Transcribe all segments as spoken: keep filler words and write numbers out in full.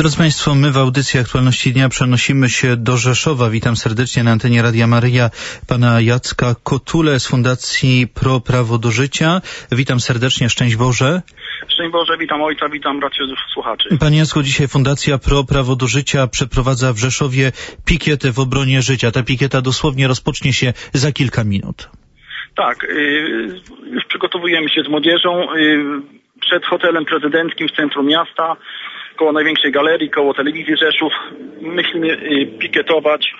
Drodzy Państwo, my w audycji Aktualności Dnia przenosimy się do Rzeszowa. Witam serdecznie na antenie Radia Maryja pana Jacka Kotulę z Fundacji Pro Prawo do Życia. Witam serdecznie, szczęść Boże. Szczęść Boże, witam ojca, witam braci słuchaczy. Panie Jacku, dzisiaj Fundacja Pro Prawo do Życia przeprowadza w Rzeszowie pikietę w obronie życia. Ta pikieta dosłownie rozpocznie się za kilka minut. Tak, już przygotowujemy się z młodzieżą przed hotelem prezydenckim w centrum miasta, koło największej galerii, koło telewizji Rzeszów. Myślimy pikietować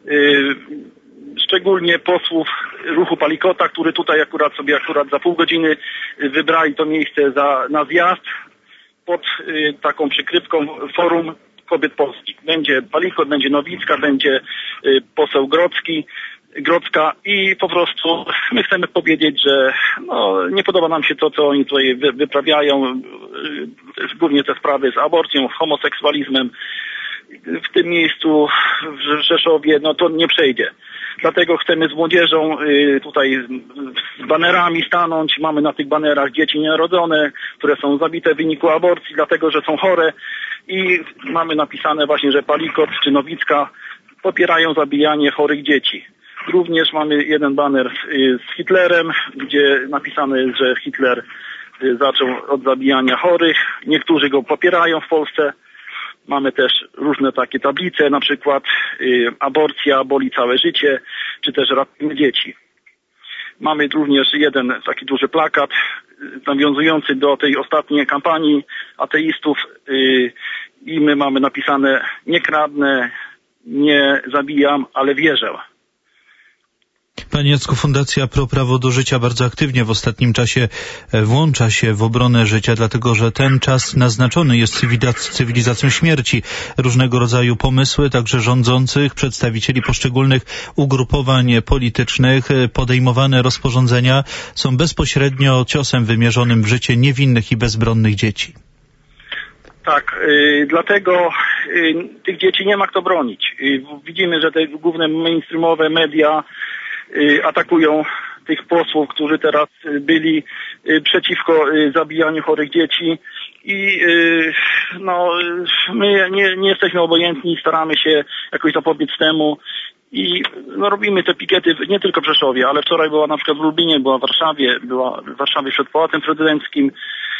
szczególnie posłów ruchu Palikota, który tutaj akurat sobie akurat za pół godziny wybrali to miejsce za, na zjazd pod taką przykrywką Forum Kobiet Polskich. Będzie Palikot, będzie Nowicka, będzie poseł Grodzki, Grodzka i po prostu my chcemy powiedzieć, że no, nie podoba nam się to, co oni tutaj wy, wyprawiają, głównie te sprawy z aborcją, homoseksualizmem. W tym miejscu w Rzeszowie no to nie przejdzie. Dlatego chcemy z młodzieżą tutaj z banerami stanąć. Mamy na tych banerach dzieci nienarodzone, które są zabite w wyniku aborcji, dlatego że są chore. I mamy napisane właśnie, że Palikot czy Nowicka popierają zabijanie chorych dzieci. Również mamy jeden baner z Hitlerem, gdzie napisane jest, że Hitler zaczął od zabijania chorych. Niektórzy go popierają w Polsce. Mamy też różne takie tablice, na przykład y, aborcja boli całe życie, czy też ratujmy dzieci. Mamy również jeden taki duży plakat y, nawiązujący do tej ostatniej kampanii ateistów y, i my mamy napisane: nie kradnę, nie zabijam, ale wierzę. Panie Jacku, Fundacja Pro Prawo do Życia bardzo aktywnie w ostatnim czasie włącza się w obronę życia, dlatego że ten czas naznaczony jest cywilizacją śmierci. Różnego rodzaju pomysły, także rządzących, przedstawicieli poszczególnych ugrupowań politycznych, podejmowane rozporządzenia są bezpośrednio ciosem wymierzonym w życie niewinnych i bezbronnych dzieci. Tak, yy, dlatego yy, tych dzieci nie ma kto bronić. Yy, widzimy, że te główne mainstreamowe media atakują tych posłów, którzy teraz byli przeciwko zabijaniu chorych dzieci i no my nie, nie jesteśmy obojętni, staramy się jakoś zapobiec temu i no, robimy te pikiety nie tylko w Rzeszowie, ale wczoraj była na przykład w Lublinie, była w Warszawie, była w Warszawie przed Pałacem Prezydenckim,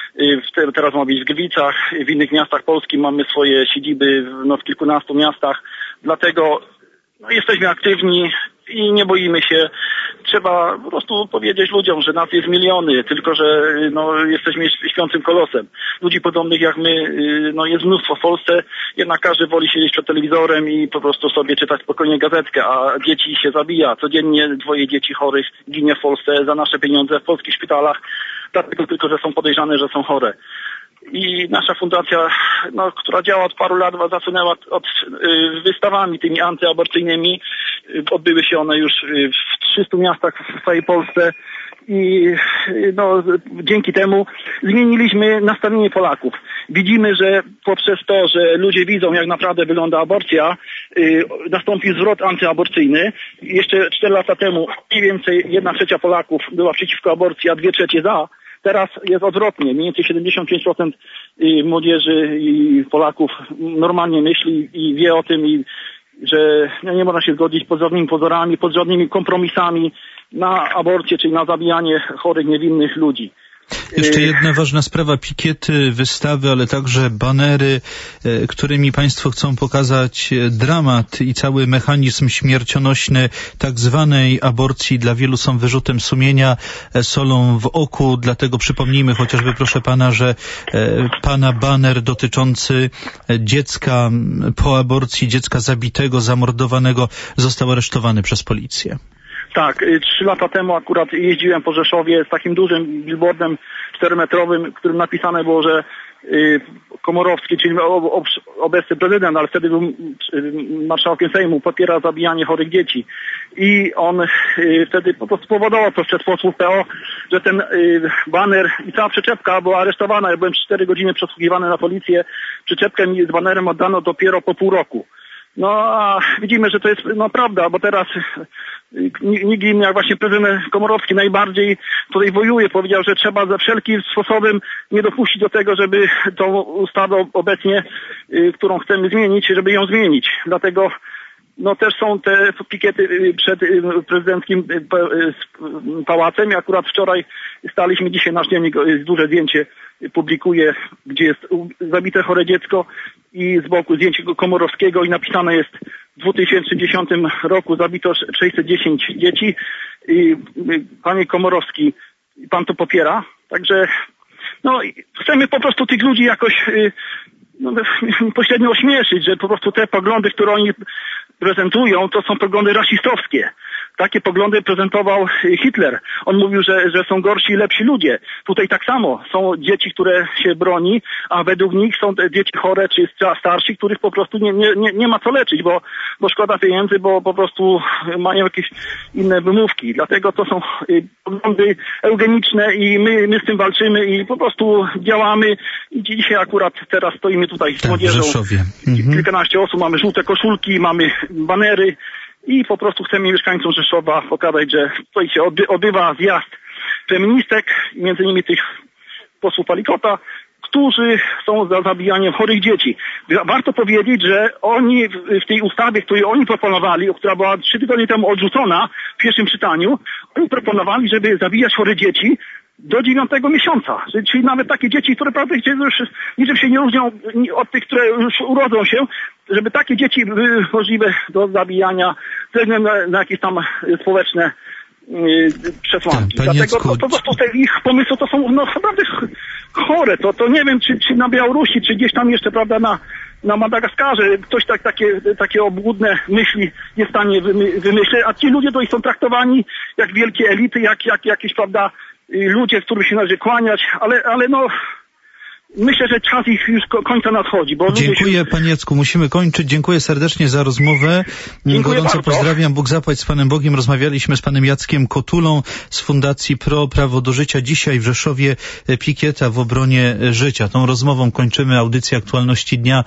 teraz ma być w Gliwicach, w innych miastach Polski mamy swoje siedziby no, w kilkunastu miastach, dlatego no, jesteśmy aktywni i nie boimy się. Trzeba po prostu powiedzieć ludziom, że nas jest miliony, tylko że no, jesteśmy śpiącym kolosem. Ludzi podobnych jak my no, jest mnóstwo w Polsce, jednak każdy woli siedzieć przed telewizorem i po prostu sobie czytać spokojnie gazetkę, a dzieci się zabija. Codziennie dwoje dzieci chorych ginie w Polsce za nasze pieniądze w polskich szpitalach, dlatego tylko, że są podejrzane, że są chore. I nasza fundacja, no, która działa od paru lat, zasunęła od y, wystawami tymi antyaborcyjnymi. Y, odbyły się one już y, w trzystu miastach w całej Polsce i y, no, dzięki temu zmieniliśmy nastawienie Polaków. Widzimy, że poprzez to, że ludzie widzą, jak naprawdę wygląda aborcja, y, nastąpił zwrot antyaborcyjny. Jeszcze cztery lata temu mniej więcej jedna trzecia Polaków była przeciwko aborcji, a dwie trzecie za. Teraz jest odwrotnie. Mniej więcej siedemdziesiąt pięć procent młodzieży i Polaków normalnie myśli i wie o tym, i, że nie można się zgodzić pod żadnymi pozorami, pod żadnymi kompromisami na aborcję, czyli na zabijanie chorych, niewinnych ludzi. Jeszcze jedna ważna sprawa, pikiety, wystawy, ale także banery, którymi Państwo chcą pokazać dramat i cały mechanizm śmiercionośny tak zwanej aborcji dla wielu są wyrzutem sumienia, solą w oku, dlatego przypomnijmy chociażby, proszę Pana, że Pana baner dotyczący dziecka po aborcji, dziecka zabitego, zamordowanego został aresztowany przez policję. Tak, trzy lata temu akurat jeździłem po Rzeszowie z takim dużym billboardem czterometrowym, którym napisane było, że Komorowski, czyli obecny prezydent, ale wtedy był marszałkiem Sejmu, popiera zabijanie chorych dzieci. I on wtedy po prostu spowodował to przez posłów P O, że ten baner i cała przyczepka była aresztowana. Ja byłem cztery godziny przesłuchiwany na policję. Przyczepkę mi z banerem oddano dopiero po pół roku. No a widzimy, że to jest no prawda, bo teraz nikt inny jak właśnie prezydent Komorowski najbardziej tutaj wojuje. Powiedział, że trzeba ze wszelkim sposobem nie dopuścić do tego, żeby tą ustawę obecnie, którą chcemy zmienić, żeby ją zmienić. Dlatego no też są te pikiety przed prezydenckim pałacem. Akurat wczoraj staliśmy, dzisiaj nasz dziennik duże zdjęcie publikuje, gdzie jest zabite chore dziecko i z boku zdjęcie Komorowskiego i napisane jest w dwa tysiące dziesiątym roku zabito sześćset dziesięć dzieci. I panie Komorowski, pan to popiera. Także no chcemy po prostu tych ludzi jakoś no, pośrednio ośmieszyć, że po prostu te poglądy, które oni prezentują, to są poglądy rasistowskie. Takie poglądy prezentował Hitler. On mówił, że, że są gorsi i lepsi ludzie. Tutaj tak samo. Są dzieci, które się broni, a według nich są te dzieci chore czy starsi, których po prostu nie, nie, nie, nie ma co leczyć, bo, bo szkoda pieniędzy, bo po prostu mają jakieś inne wymówki. Dlatego to są poglądy eugeniczne i my, my z tym walczymy i po prostu działamy. I dzisiaj akurat teraz stoimy tutaj z młodzieżą. Mhm. Kilkanaście osób, mamy żółte koszulki, mamy banery. I po prostu chcemy mieszkańcom Rzeszowa pokazać, że tutaj się odbywa zjazd feministek, między innymi tych posłów Palikota, którzy są za zabijaniem chorych dzieci. Warto powiedzieć, że oni w tej ustawie, której oni proponowali, która była trzy tygodnie temu odrzucona w pierwszym czytaniu, oni proponowali, żeby zabijać chore dzieci do dziewiątego miesiąca. Czyli nawet takie dzieci, które praktycznie już niczym się nie różnią od tych, które już urodzą się, żeby takie dzieci były możliwe do zabijania ze względu na, na jakieś tam społeczne yy, przesłanki. Tak, Dlatego to, to, to, te ich pomysły to są no, naprawdę chore. To, to nie wiem, czy, czy na Białorusi, czy gdzieś tam jeszcze, prawda, na, na Madagaskarze ktoś tak, takie, takie obłudne myśli jest w stanie wymy, wymyśleć, a ci ludzie to są traktowani jak wielkie elity, jak, jak jakieś, prawda, ludzie, którym się należy kłaniać, ale, ale no myślę, że czas ich już końca nadchodzi. Bo Dziękuję się... Panie Jacku, musimy kończyć. Dziękuję serdecznie za rozmowę. Dziękuję Gorąco bardzo. pozdrawiam. Bóg zapłać z Panem Bogiem. Rozmawialiśmy z Panem Jackiem Kotulą z Fundacji Pro Prawo do Życia. Dzisiaj w Rzeszowie pikieta w obronie życia. Tą rozmową kończymy audycję Aktualności Dnia.